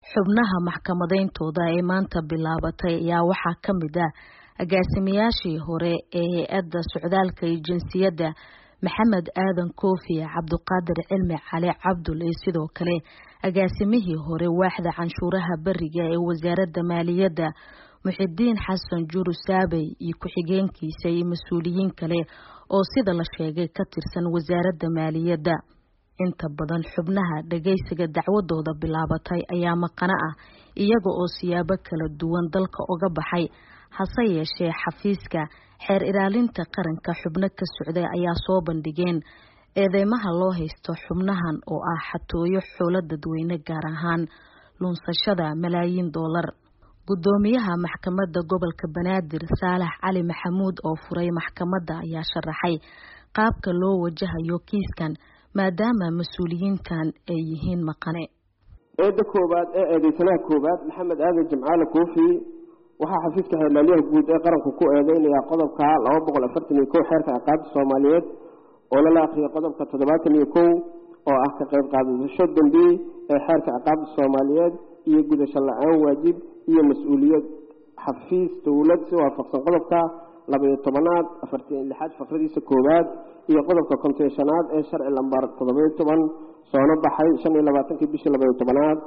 xubnaha maxkamadeyntooda ee maanta bilaabatay ayaa waxaa ka mid ah agaasimayaashii hore ee hay'adda socdaalka iyo jinsiyadda maxamed aadan koofi cabduqaadir cilmi cali cabdul iyo sidoo kale agaasimihii hore waaxda canshuuraha bariga ee wasaaradda maaliyadda muxidiin xasan jurusaabey iyo ku-xigeenkiisa iyo mas-uuliyiin kale oo sida la sheegay ka tirsan wasaaradda maaliyadda. inta badan xubnaha dhageysiga dacwadooda bilaabatay ayaa maqana ah iyaga oo siyaabo kala duwan dalka uga baxay hase yeeshee xafiiska xeer ilaalinta qaranka xubno ka socday ayaa soo bandhigeen eedeymaha loo haysto xubnahan oo ah xatooyo xoolo dadweyne gaar ahaan lunsashada malaayiin doolar. gudoomiyaha maxkamadda gobolka Banaadir Saalax Cali Maxamuud oo furay maxkamadda ayaa sharaxay qaabka loo wajahayo kiiskan maadaama mas'uuliyiintan ay yihiin maqane. eedda koobaad ee eedeysanaha koobaad maxamed aadan jimcaale koofi waxaa xafiiska xeerlaaliyaha guud ee qaranku ku eedeynaya qodobka 241 xeerka ciqaabta Soomaaliyeed oo la akhriyo qodobka 71 oo ah ka qayb qaadasho dambi ee xeerka ciqaabta Soomaaliyeed iyo gudasho la'aan waajib iyo mas'uuliyad xafiis dawlad si waafaqsan qodobka 12aad 46 faqradiisa koobaad iyo qodobka 50aad ee sharci lambar 17 soo baxay 25 bishii 12aad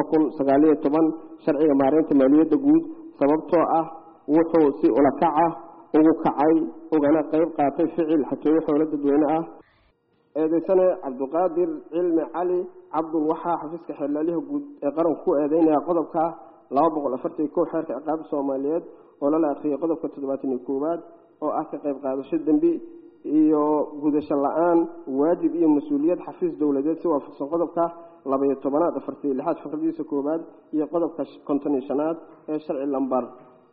2019 sharciga maareynta maaliyadda guud sababtoo ah wuxuu si ula kac ah ugu kacay ugana qayb qaatay ficil xatooyo xoolo dadweyne ah. eedeysane cabduqaadir cilmi cali cabdul waxaa xafiiska xeerlaaliyaha guud ee qaranku ku eedeynaya qodobka 241 xeerka ciqaabta Soomaaliyeed oo la akhriyo qodobka 71aad oo ah ka qayb qaadasho dambi iyo gudasho la'aan waajib iyo mas'uuliyad xafiis dawladeed si waafaqsan qodobka 12aad 46 faqradiisa koobaad iyo qodobka 50aad ee sharci lambar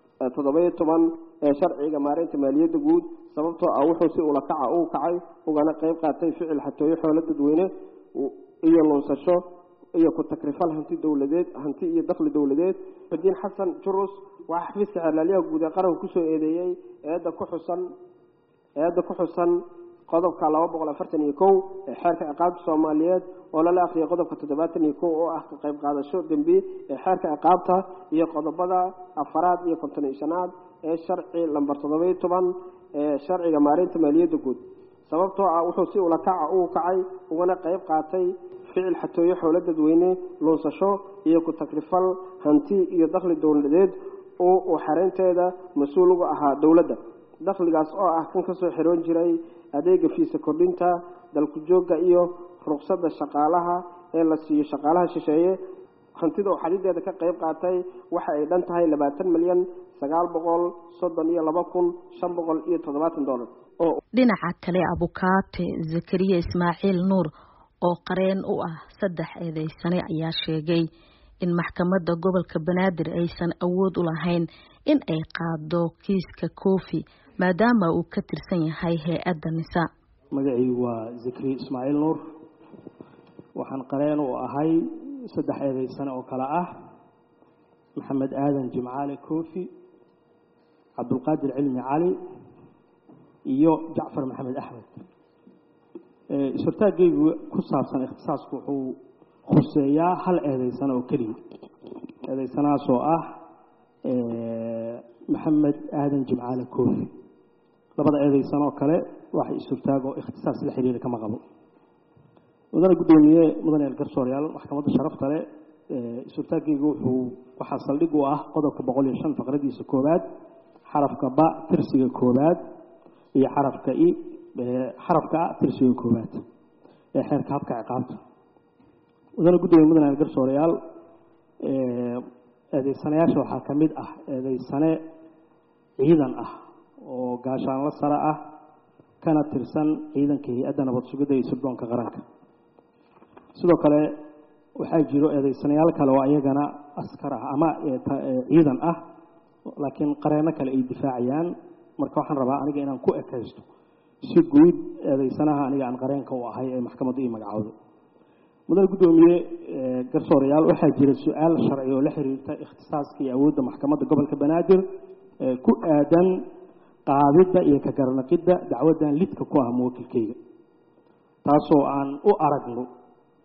17 ee sharciga maareynta maaliyadda guud sababtoo ah wuxuu si ula kac u kacay ugana qayb qaatay ficil xatooyo xoolo dadweyne iyo lunsasho iyo ku takrifal hanti dawladeed hanti iyo dakhli dawladeed. muxidiin xasan jurus waxa xafiiska xeerlaaliyaha guud ee qaranku ku soo eedeeyay eedda ku xusan qodobka 241 ee xeerka ciqaabta Soomaaliyeed oo la akhriyo qodobka 71 oo ah ka qayb qaadasho dambi ee xeerka ciqaabta iyo qodobada 4aad iyo 50aad ee sharci lambar 17 ee sharciga maareynta maaliyadda guud sababtoo ah wuxuu si ula kac u kacay ugana qayb qaatay ficil xatooyo xoolo dadweyne lunsasho iyo ku takrifal hanti iyo dakhli dawladeed oo xareynteeda mas'uul uga ahaa dawladda. dakhligaas oo ah kan ka soo xiroon jiray adeega fiisa kordhinta dalku jooga iyo ruqsadda shaqaalaha ee la siiyo shaqaalaha shisheeye. hantida oo xadideeda ka qayb qaatay waxa ay dhan tahay 20,932,570 doolar. dhinaca kale abukaate Zakariya Ismaaciil Nuur oo qareen u ah 3 eedeysane ayaa sheegay in maxkamadda gobolka Banaadir aysan awood u lahayn in ay qaado kiiska Koofi maadaama uu ka tirsan yahay hay'adda nisa. magacii waa Zakariya Ismaaciil Nuur waxaan qareen u ahay 3 eedeysane oo kala ah maxamed aadan jimcaale koofi cabduqaadir cilmi cali iyo jacfar maxamed axmed. isbartaagaygu ku saabsan ikhtisaasku wuxuu khuseeyaa hal eedeysane oo keliya eedeysanaas oo ah maxamed aadan jimcaale koofi. labada eedeysan oo kale waxa isbartaago ikhtisaas la xiriira kama qabo. mudane gudoomiye mudane garsooryaal maxkamadda sharafta leh isbartaagaygu wuxuu waxa saldhig u ah qodobka 105 faqradiisa koobaad xarafka ba tirsiga koobaad iyo xarafka tirsiga koobaad ee xeerka habka ciqaabta. mudane gudoomiye mudane garsooryaal eedeysanayaasha waxaa ka mid ah eedeysane ciidan ah oo gaashaanle sare ah kana tirsan ciidanka hay'adda nabad sugidda iyo sirdoonka qaranka. sidoo kale waxaa jiro eedeysanayaal kale oo ayagana askar ah ama ciidan ah laakiin qareeno kale ay difaacayaan. marka waxaan rabaa aniga inaan ku ekaysto si guud eedeysanaha aniga aan qareenka u ahay ee maxkamadda ii magacawday. mudane gudoomiye garsooryaal waxaa jira su'aal sharci oo la xiriirta ikhtisaaska iyo awoodda maxkamadda gobolka Banaadir ku aadan qaadida iyo ka garanaqida dacwadan lidka ku ah muwakkilkayga taasoo aan u aragno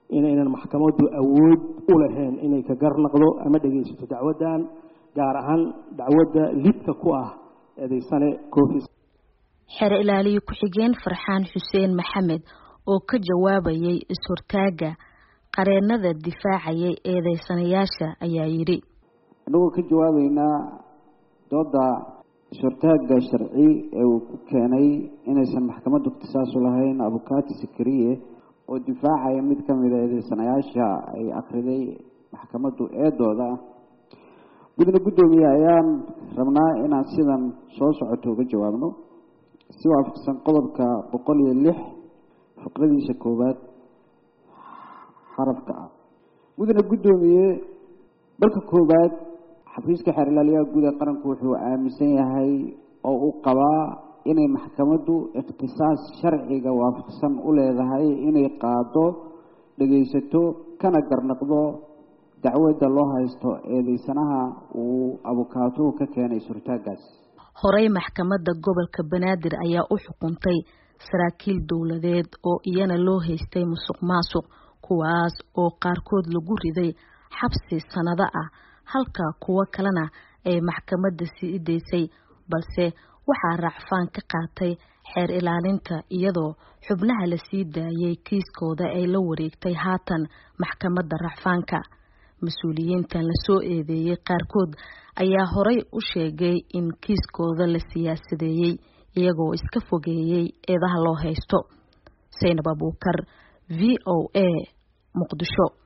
inaynan maxkamaddu awood u lahayn inay ka garnaqdo ama dhageysato dacwadan gaar ahaan dacwadda lidka ku ah eedaysane Koofi. xeer ilaaliye ku-xigeen Farxaan Xuseen Maxamed oo ka jawaabayay is-hortaaga qareenada difaacayay eedaysanayaasha ayaa yiri anagoo ka jawaabaynaa dooda is-hortaaga sharci ee uu ku keenay inaysan maxkamaddu ikhtisaas u lahayn abukaati Sikriye oo difaacaya mid ka mid ah eedaysanayaasha ay akhriday maxkamaddu eedooda gudna gudoomiye ayaan rabnaa inaan sidan soo socoto uga jawaabno si waafaqsan qodobka 106 faqradiisa koowaad xarafka ah gudna gudoomiye balka koowaad xafiiska xeer ilaaliyaha guud ee qaranku wuxuu aaminsan yahay oo uu qabaa inay maxkamaddu ikhtisaas sharciga waafaqsan u leedahay inay qaado dhageysato kana garnaqdo dacwadda loo haysto eedaysanaha uu abukaatuhu ka keenay surtaagaas. horey maxkamadda gobolka Banaadir ayaa u xukuntay saraakiil dawladeed oo iyana loo haystay musuqmaasuq kuwaas oo qaarkood lagu riday xabsi sanado ah halka kuwa kalena ay maxkamadda sii deysay balse waxaa racfaan ka qaatay xeer ilaalinta iyadoo xubnaha la sii daayay kiiskooda ay la wareegtay haatan maxkamadda racfaanka. mas-uuliyiintan la soo eedeeyay qaarkood ayaa horey u sheegay in kiiskooda la siyaasadeeyay iyagoo iska fogeeyay eedaha loo haysto. Zainab Abuukar, VOA, Muqdisho.